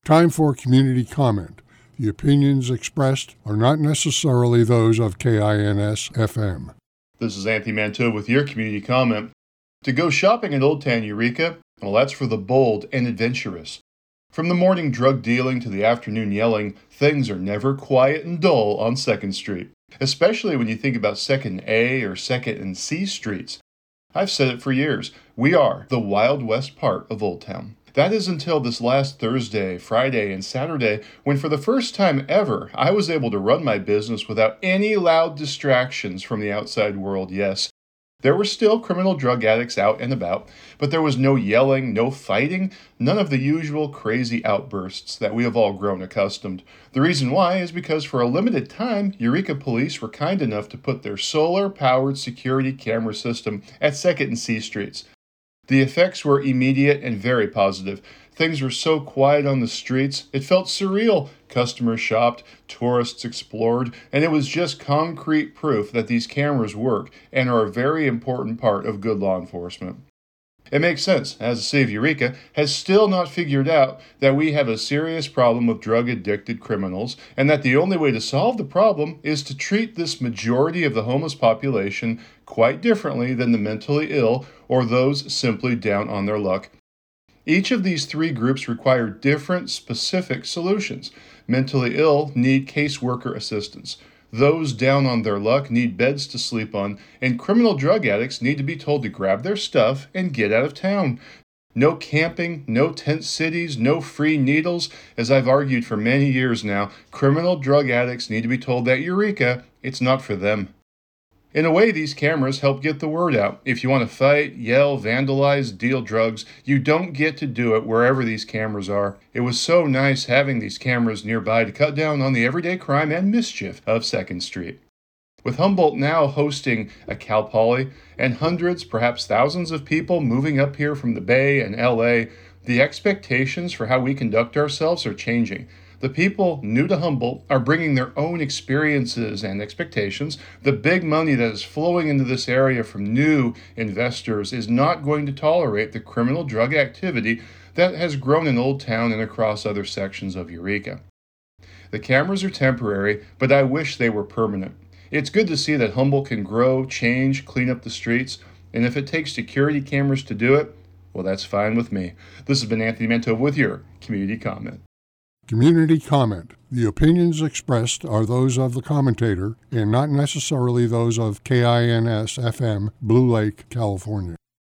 Time for community comment. The opinions expressed are not necessarily those of KINS-FM. This is Anthony Mantova with your community comment. To go shopping in Old Town Eureka? Well, that's for the bold and adventurous. From the morning drug dealing to the afternoon yelling, things are never quiet and dull on 2nd Street, especially when you think about 2nd A or 2nd and C Streets. I've said it for years. We are the Wild West part of Old Town. That is until this last Thursday, Friday, and Saturday, when for the first time ever, I was able to run my business without any loud distractions from the outside world. Yes, there were still criminal drug addicts out and about, but there was no yelling, no fighting, none of the usual crazy outbursts that we have all grown accustomed. The reason why is because for a limited time, Eureka Police were kind enough to put their solar-powered security camera system at 2nd and C Streets. The effects were immediate and very positive. Things were so quiet on the streets, it felt surreal. Customers shopped, tourists explored, and it was just concrete proof that these cameras work and are a very important part of good law enforcement. It makes sense, as the city of Eureka has still not figured out that we have a serious problem with drug-addicted criminals, and that the only way to solve the problem is to treat this majority of the homeless population quite differently than the mentally ill or those simply down on their luck. Each of these three groups require different specific solutions. Mentally ill need caseworker assistance. Those down on their luck need beds to sleep on, and criminal drug addicts need to be told to grab their stuff and get out of town. No camping, no tent cities, no free needles. As I've argued for many years now, criminal drug addicts need to be told that Eureka, it's not for them. In a way, these cameras help get the word out. If you want to fight, yell, vandalize, deal drugs, you don't get to do it wherever these cameras are. It was so nice having these cameras nearby to cut down on the everyday crime and mischief of 2nd Street. With Humboldt now hosting a Cal Poly and hundreds, perhaps thousands of people moving up here from the Bay and LA, the expectations for how we conduct ourselves are changing. The people new to Humboldt are bringing their own experiences and expectations. The big money that is flowing into this area from new investors is not going to tolerate the criminal drug activity that has grown in Old Town and across other sections of Eureka. The cameras are temporary, but I wish they were permanent. It's good to see that Humboldt can grow, change, clean up the streets, and if it takes security cameras to do it, well, that's fine with me. This has been Anthony Mantova with your Community Comment. Community comment. The opinions expressed are those of the commentator and not necessarily those of KINS-FM, Blue Lake, California.